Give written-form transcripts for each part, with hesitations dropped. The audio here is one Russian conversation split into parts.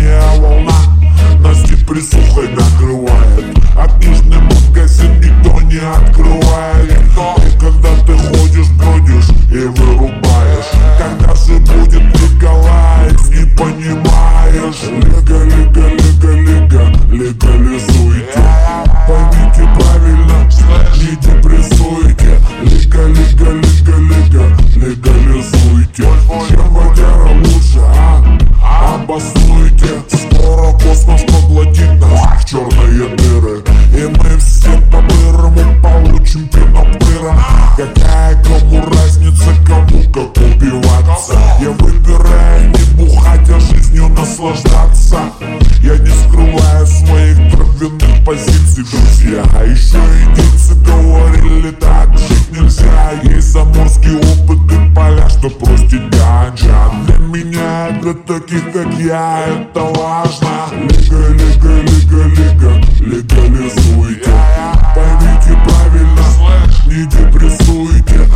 синяя волна нас депрессухой накрывает, а книжный магазин никто не открывает. И когда ты ходишь, бродишь и вырубаешь, когда же будет легалайз, не понимаешь. Легализуйте, поймите правильно, не депрессуйте. Легализуйте. Чем водяра лучше, обоснуйте. Скоро космос поглотит нас в черные дыры, и мы все по-бырому получим пеноптыром. Какая кому разница, кому как убиваться? Я выбираю не бухать, а жизнью наслаждаться. Я не скрываю своих травяных позиций, друзья. А еще индейцы говорили, так жить нельзя. Есть заморский опыт и поля, что простить ганджа. Для меня, для таких как я, это важно. Легализуйте, поймите правильно, не депрессуйте.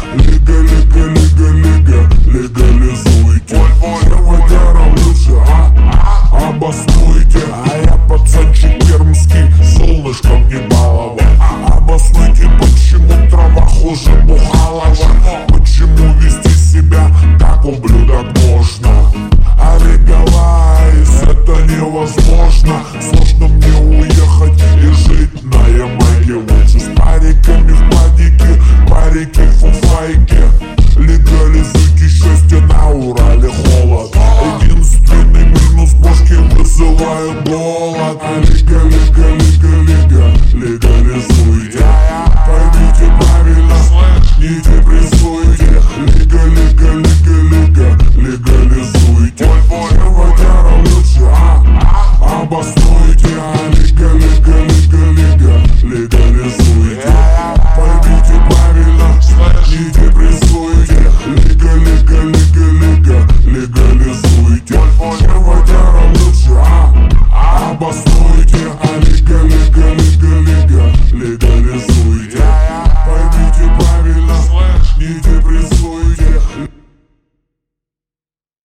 Легализуйте. Чем водяра лучше, обоснуйте. А я пацанчик пермский, солнышком не балован. Обоснуйте, почему трава хуже Бухалова. Почему вести себя как ублюдок можно? А легалайз это невозможно. Сложно мне уехать и жить на Ямайке. Лучше с париками в падике, парики в фуфайке. Легализуйте счастье, на Урале холод. Единственный минус бошки вызывает боль.